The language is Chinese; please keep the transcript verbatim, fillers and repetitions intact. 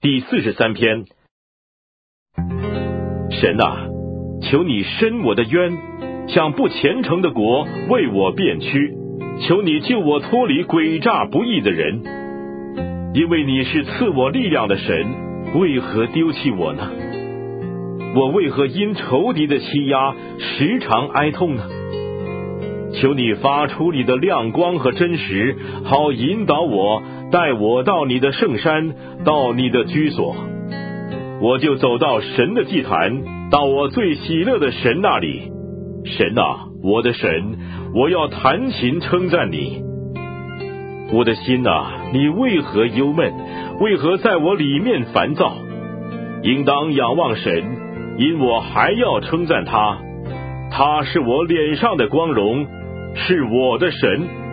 第四十三篇。神啊，求你伸我的冤，向不虔诚的国为我辩屈，求你救我脱离诡诈不义的人。因为你是赐我力量的神，为何丢弃我呢？我为何因仇敌的欺压时常哀痛呢？求你发出你的亮光和真实，好引导我，带我到你的圣山，到你的居所。我就走到神的祭坛，到我最喜乐的神那里。神啊，我的神，我要弹琴称赞你。我的心啊，你为何忧闷？为何在我里面烦躁？应当仰望神，因我还要称赞他。他是我脸上的光荣，是我的神。